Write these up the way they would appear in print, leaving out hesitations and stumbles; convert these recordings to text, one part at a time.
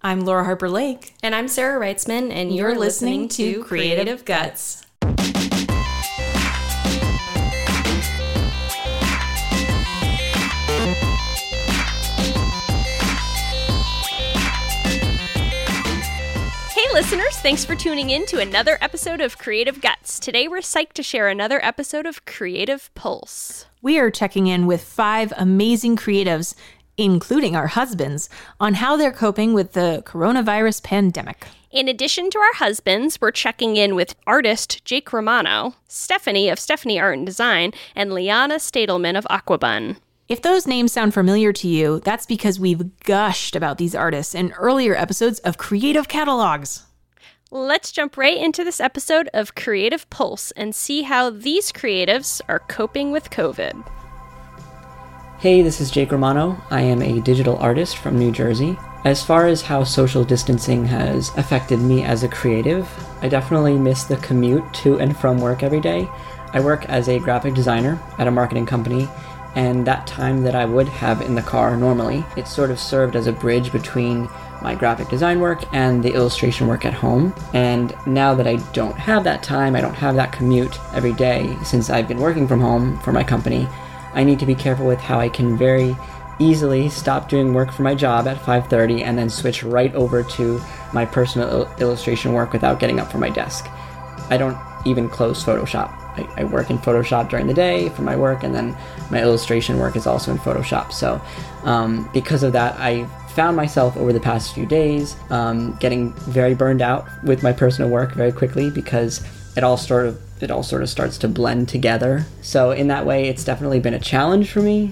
I'm Laura Harper Lake. And I'm Sarah Reitzman, and you're listening to Creative Guts. Hey listeners, thanks for tuning in to another episode of Creative Guts. Today we're psyched to share another episode of Creative Pulse. We are checking in with 5 amazing creatives, including our husbands, on how they're coping with the coronavirus pandemic. In addition to our husbands, we're checking in with artist Jake Romano, Stephanie of Stephanie Art and Design, and Liana Stadelman of Aquabun. If those names sound familiar to you, that's because we've gushed about these artists in earlier episodes of Creative Catalogs. Let's jump right into this episode of Creative Pulse and see how these creatives are coping with COVID. Hey, this is Jake Romano. I am a digital artist from New Jersey. As far as how social distancing has affected me as a creative, I definitely miss the commute to and from work every day. I work as a graphic designer at a marketing company, and that time that I would have in the car normally, it sort of served as a bridge between my graphic design work and the illustration work at home. And now that I don't have that time, I don't have that commute every day since I've been working from home for my company, I need to be careful with how I can very easily stop doing work for my job at 5:30 and then switch right over to my personal illustration work without getting up from my desk. I don't even close Photoshop. I work in Photoshop during the day for my work, and then my illustration work is also in Photoshop. So because of that, I found myself over the past few days getting very burned out with my personal work very quickly because it all sort of starts to blend together. So in that way, it's definitely been a challenge for me.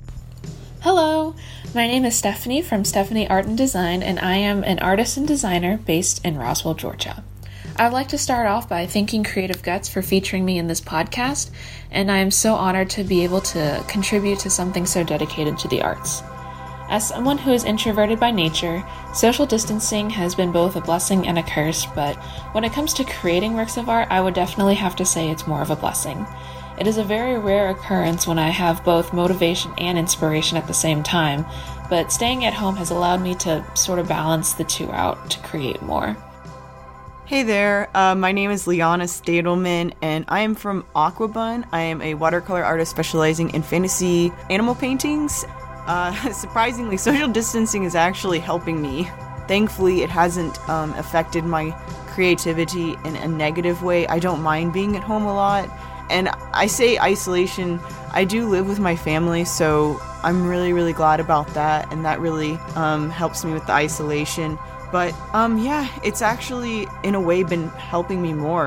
Hello, my name is Stephanie from Stephanie Art and Design, and I am an artist and designer based in Roswell, Georgia. I would like to start off by thanking Creative Guts for featuring me in this podcast, and I am so honored to be able to contribute to something so dedicated to the arts. As someone who is introverted by nature, social distancing has been both a blessing and a curse, but when it comes to creating works of art, I would definitely have to say it's more of a blessing. It is a very rare occurrence when I have both motivation and inspiration at the same time, but staying at home has allowed me to sort of balance the two out to create more. Hey there, my name is Liana Stadelman, and I am from Aquabun. I am a watercolor artist specializing in fantasy animal paintings. Surprisingly, social distancing is actually helping me. Thankfully, it hasn't affected my creativity in a negative way. I don't mind being at home a lot. And I say isolation, I do live with my family, so I'm really, really glad about that. And that really helps me with the isolation. But yeah, it's actually, in a way, been helping me more.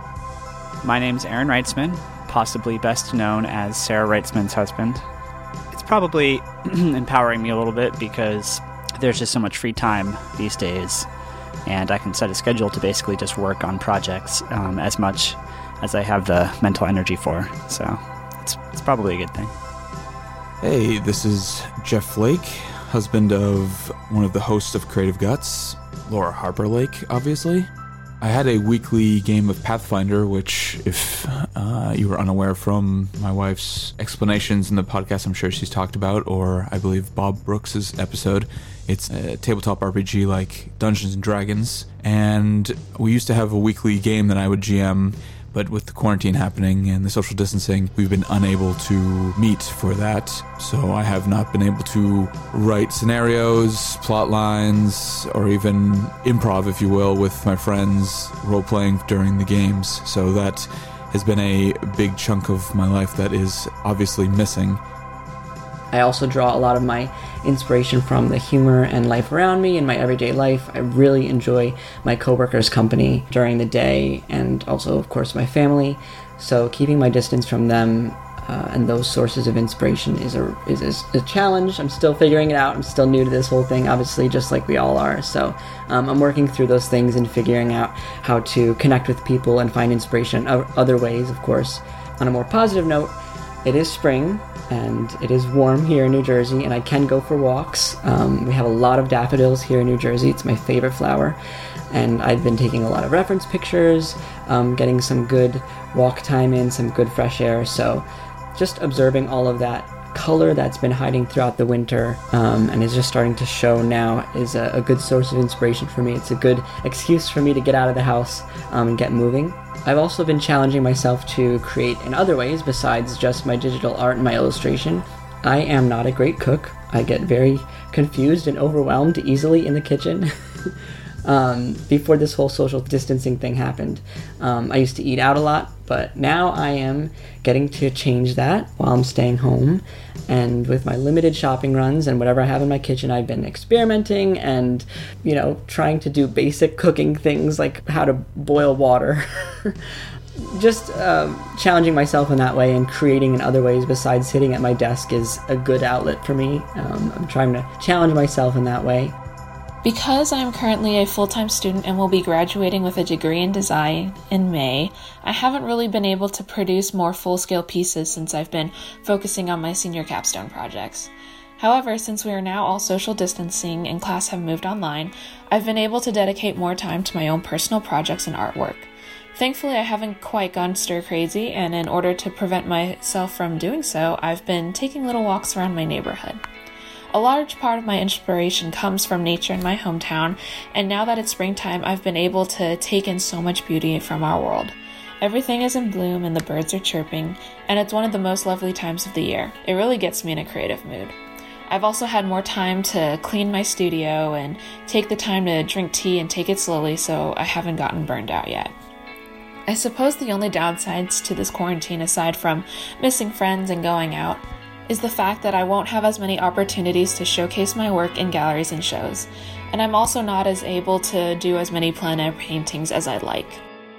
My name's Aaron Reitzman, possibly best known as Sarah Reitzman's husband. It's probably empowering me a little bit because there's just so much free time these days, and I can set a schedule to basically just work on projects as much as I have the mental energy for. So it's probably a good thing. Hey, this is Jeff Flake, husband of one of the hosts of Creative Guts, Laura Harper Lake, obviously. I had a weekly game of Pathfinder, which, if you were unaware from my wife's explanations in the podcast, I'm sure she's talked about, or I believe Bob Brooks's episode. It's a tabletop RPG like Dungeons & Dragons, and we used to have a weekly game that I would GM, but with the quarantine happening and the social distancing, we've been unable to meet for that. So I have not been able to write scenarios, plot lines, or even improv, if you will, with my friends role-playing during the games. So that has been a big chunk of my life that is obviously missing. I also draw a lot of my inspiration from the humor and life around me in my everyday life. I really enjoy my coworkers' company during the day, and also, of course, my family. So keeping my distance from them and those sources of inspiration is a challenge. I'm still figuring it out. I'm still new to this whole thing, obviously, just like we all are. So I'm working through those things and figuring out how to connect with people and find inspiration other ways, of course. On a more positive note, it is spring, and it is warm here in New Jersey, and I can go for walks. We have a lot of daffodils here in New Jersey. It's my favorite flower, and I've been taking a lot of reference pictures, getting some good walk time in, some good fresh air. So just observing all of that color that's been hiding throughout the winter and is just starting to show now is a good source of inspiration for me. It's a good excuse for me to get out of the house and get moving. I've also been challenging myself to create in other ways besides just my digital art and my illustration. I am not a great cook. I get very confused and overwhelmed easily in the kitchen. Before this whole social distancing thing happened, I used to eat out a lot, but now I am getting to change that while I'm staying home. And with my limited shopping runs and whatever I have in my kitchen, I've been experimenting and, trying to do basic cooking things like how to boil water. Just challenging myself in that way and creating in other ways besides sitting at my desk is a good outlet for me. I'm trying to challenge myself in that way. Because I am currently a full-time student and will be graduating with a degree in design in May, I haven't really been able to produce more full-scale pieces since I've been focusing on my senior capstone projects. However, since we are now all social distancing and class have moved online, I've been able to dedicate more time to my own personal projects and artwork. Thankfully, I haven't quite gone stir-crazy, and in order to prevent myself from doing so, I've been taking little walks around my neighborhood. A large part of my inspiration comes from nature in my hometown, and now that it's springtime, I've been able to take in so much beauty from our world. Everything is in bloom and the birds are chirping, and it's one of the most lovely times of the year. It really gets me in a creative mood. I've also had more time to clean my studio and take the time to drink tea and take it slowly, so I haven't gotten burned out yet. I suppose the only downsides to this quarantine, aside from missing friends and going out, is the fact that I won't have as many opportunities to showcase my work in galleries and shows, and I'm also not as able to do as many plein air paintings as I'd like.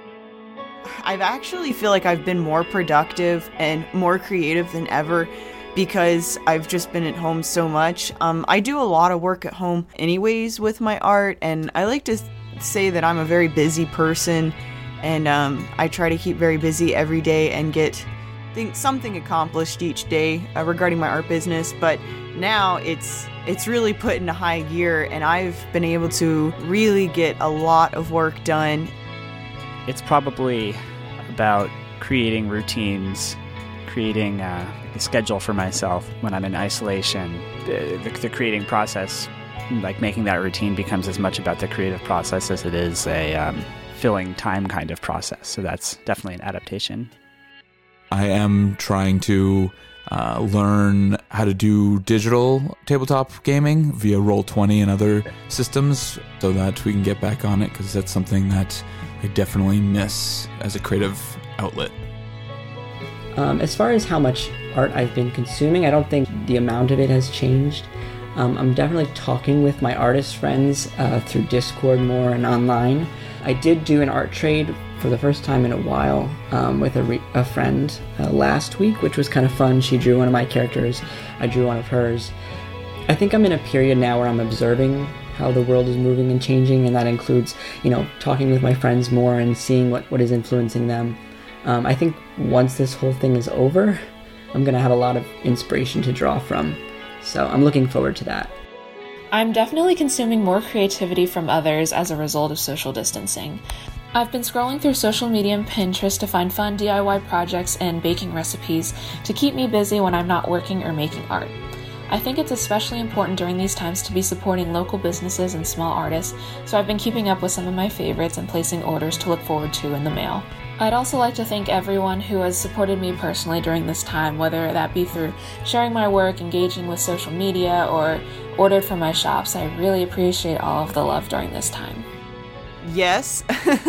I actually feel like I've been more productive and more creative than ever because I've just been at home so much. I do a lot of work at home anyways with my art, and I like to say that I'm a very busy person, and I try to keep very busy every day and get something accomplished each day regarding my art business. But now it's really put into high gear, and I've been able to really get a lot of work done. It's probably about creating routines, creating a schedule for myself when I'm in isolation. The creating process, like making that routine, becomes as much about the creative process as it is a filling time kind of process. So that's definitely an adaptation. I am trying to learn how to do digital tabletop gaming via Roll20 and other systems so that we can get back on it, because that's something that I definitely miss as a creative outlet. As far as how much art I've been consuming, I don't think the amount of it has changed. I'm definitely talking with my artist friends through Discord more and online. I did do an art trade for the first time in a while with a friend last week, which was kind of fun. She drew one of my characters, I drew one of hers. I think I'm in a period now where I'm observing how the world is moving and changing, and that includes, talking with my friends more and seeing what is influencing them. I think once this whole thing is over, I'm going to have a lot of inspiration to draw from. So I'm looking forward to that. I'm definitely consuming more creativity from others as a result of social distancing. I've been scrolling through social media and Pinterest to find fun DIY projects and baking recipes to keep me busy when I'm not working or making art. I think it's especially important during these times to be supporting local businesses and small artists, so I've been keeping up with some of my favorites and placing orders to look forward to in the mail. I'd also like to thank everyone who has supported me personally during this time, whether that be through sharing my work, engaging with social media, or ordered from my shops. I really appreciate all of the love during this time. Yes,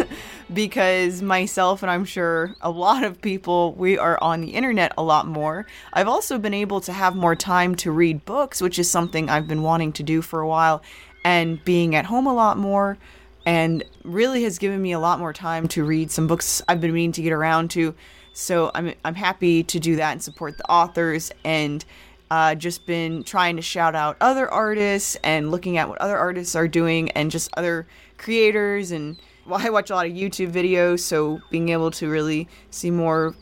because myself and I'm sure a lot of people, we are on the internet a lot more. I've also been able to have more time to read books, which is something I've been wanting to do for a while, and being at home a lot more, and really has given me a lot more time to read some books I've been meaning to get around to. So I'm happy to do that and support the authors, and just been trying to shout out other artists and looking at what other artists are doing and just other creators. And I watch a lot of YouTube videos, so being able to really see more,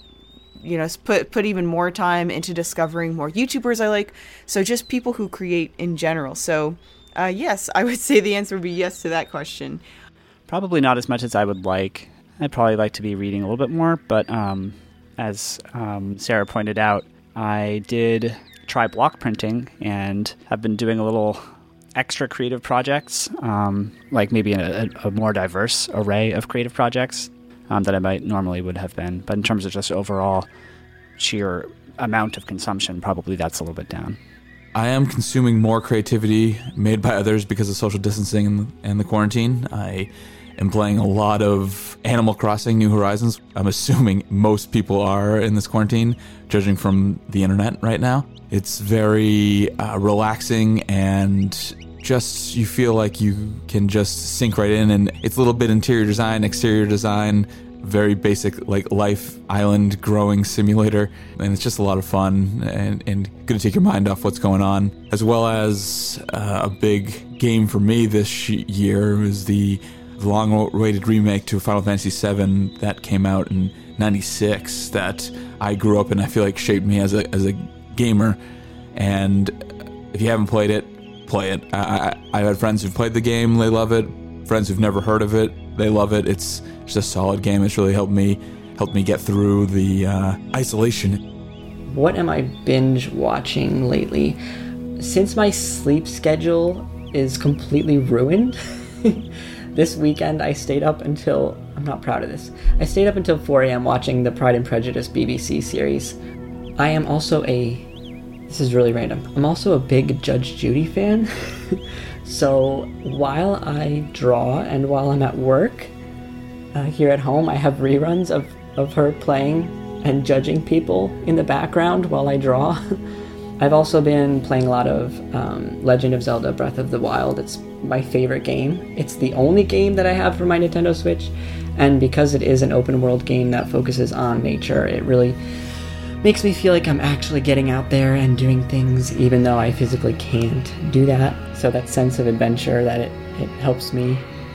put even more time into discovering more YouTubers I like. So just people who create in general. So yes, I would say the answer would be yes to that question. Probably not as much as I would like. I'd probably like to be reading a little bit more, but as Sarah pointed out, I did try block printing and have been doing a little extra creative projects, like maybe a more diverse array of creative projects that I might normally would have been. But in terms of just overall sheer amount of consumption, probably that's a little bit down. I am consuming more creativity made by others because of social distancing and the quarantine. I am playing a lot of Animal Crossing New Horizons. I'm assuming most people are in this quarantine, judging from the internet right now. It's very relaxing, and just you feel like you can just sink right in, and it's a little bit interior design, exterior design, very basic like life island growing simulator, and it's just a lot of fun and good to take your mind off what's going on. As well as a big game for me this year was the long-awaited remake to Final Fantasy VII that came out in '96 that I grew up in. I feel like shaped me as a gamer, and if you haven't played it, play it. I've had friends who've played the game, they love it. Friends who've never heard of it, they love it. It's just a solid game. It's really helped me get through the isolation. What am I binge watching lately? Since my sleep schedule is completely ruined, this weekend I stayed up until, I'm not proud of this, I stayed up until 4 a.m. watching the Pride and Prejudice BBC series. I am also this is really random, I'm also a big Judge Judy fan. So while I draw and while I'm at work, here at home, I have reruns of her playing and judging people in the background while I draw. I've also been playing a lot of Legend of Zelda Breath of the Wild. It's my favorite game. It's the only game that I have for my Nintendo Switch, and because it is an open world game that focuses on nature, it really makes me feel like I'm actually getting out there and doing things even though I physically can't do that. So that sense of adventure that it helps me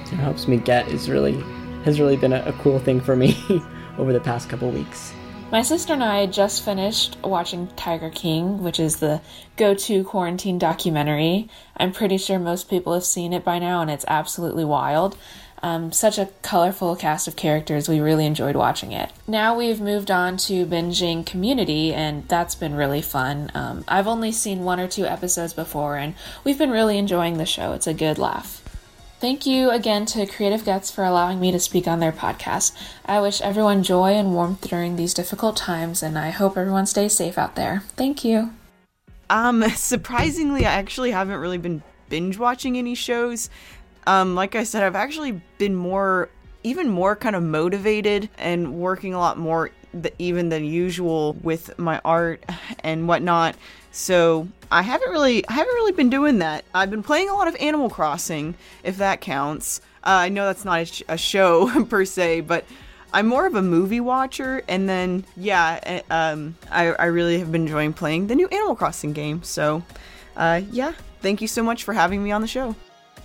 get has really been a cool thing for me over the past couple weeks. My sister and I just finished watching Tiger King, which is the go-to quarantine documentary. I'm pretty sure most people have seen it by now, and it's absolutely wild. Such a colorful cast of characters. We really enjoyed watching it. Now we've moved on to binging Community, and that's been really fun. I've only seen 1 or 2 episodes before, and we've been really enjoying the show. It's a good laugh. Thank you again to Creative Guts for allowing me to speak on their podcast. I wish everyone joy and warmth during these difficult times, and I hope everyone stays safe out there. Thank you. Surprisingly, I actually haven't really been binge watching any shows. Like I said, I've actually been even more kind of motivated and working a lot more even than usual with my art and whatnot. So I haven't really been doing that. I've been playing a lot of Animal Crossing, if that counts. I know that's not a show per se, but I'm more of a movie watcher. And then, yeah, I really have been enjoying playing the new Animal Crossing game. So, yeah, thank you so much for having me on the show.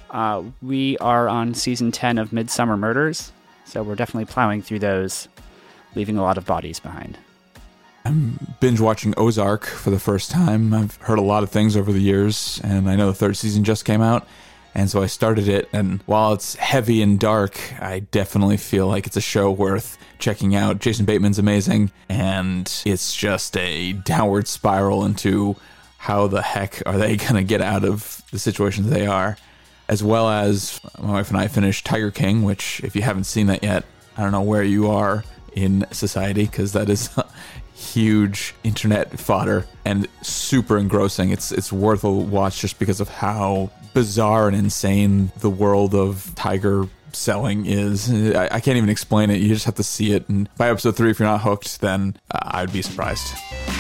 We are on season 10 of Midsummer Murders, so we're definitely plowing through those, leaving a lot of bodies behind. I'm binge watching Ozark for the first time. I've heard a lot of things over the years, and I know the 3rd season just came out, and so I started it, and while it's heavy and dark, I definitely feel like it's a show worth checking out. Jason Bateman's amazing, and it's just a downward spiral into how the heck are they going to get out of the situations they are. As well as my wife and I finished Tiger King, which if you haven't seen that yet, I don't know where you are in society, because that is huge internet fodder and super engrossing. It's worth a watch just because of how bizarre and insane the world of tiger selling is. I can't even explain it. You just have to see it. And by episode 3, if you're not hooked, then I'd be surprised.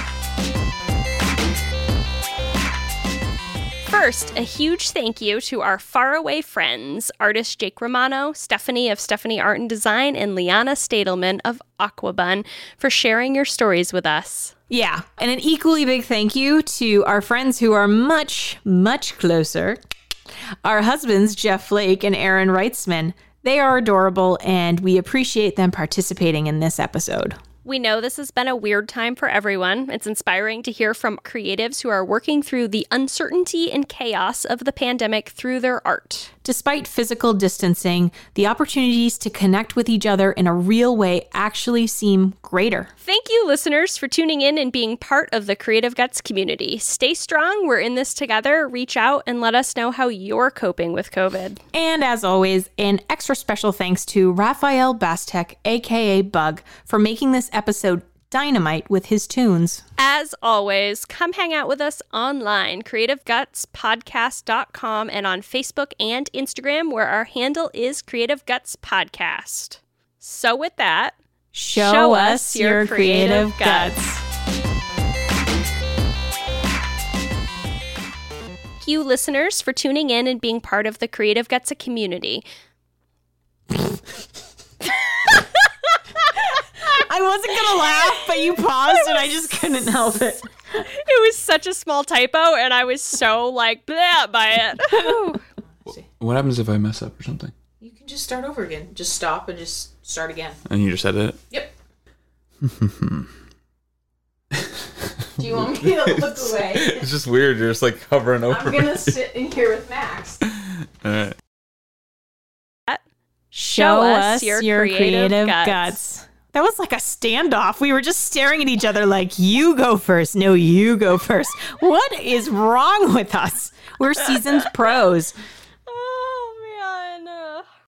First, a huge thank you to our faraway friends, artist Jake Romano, Stephanie of Stephanie Art and Design, and Liana Stadelman of Aquabun for sharing your stories with us. Yeah, and an equally big thank you to our friends who are much, much closer. Our husbands, Jeff Flake and Aaron Reitzman. They are adorable, and we appreciate them participating in this episode. We know this has been a weird time for everyone. It's inspiring to hear from creatives who are working through the uncertainty and chaos of the pandemic through their art. Despite physical distancing, the opportunities to connect with each other in a real way actually seem greater. Thank you, listeners, for tuning in and being part of the Creative Guts community. Stay strong. We're in this together. Reach out and let us know how you're coping with COVID. And as always, an extra special thanks to Raphael Bastek, aka Bug, for making this episode dynamite with his tunes. As always, come hang out with us online, creativegutspodcast.com, and on Facebook and Instagram, where our handle is Creative Guts Podcast. So with that, show us your creative guts. Thank you, listeners, for tuning in and being part of the Creative Guts community. I wasn't going to laugh, but you paused and I just couldn't help it. It was such a small typo, and I was so like, bleh by it. What happens if I mess up or something? You can just start over again. Just stop and just start again. And you just edit it? Yep. Do you want me to look away? It's just weird. You're just like hovering over. I'm going to sit in here with Max. All right. Show us your creative guts. That was like a standoff. We were just staring at each other like, you go first. No, you go first. What is wrong with us? We're seasoned pros.